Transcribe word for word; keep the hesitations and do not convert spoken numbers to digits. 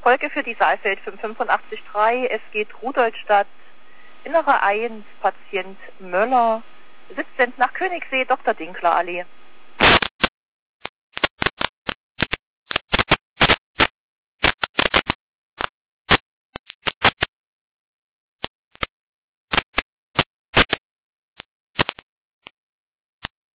Folge für die Saalfeld fünf fünfundachtzig Komma drei. Es geht Rudolstadt, Innere eins, Patient Möller, siebzehn nach Königssee, Doktor Dinkler Allee.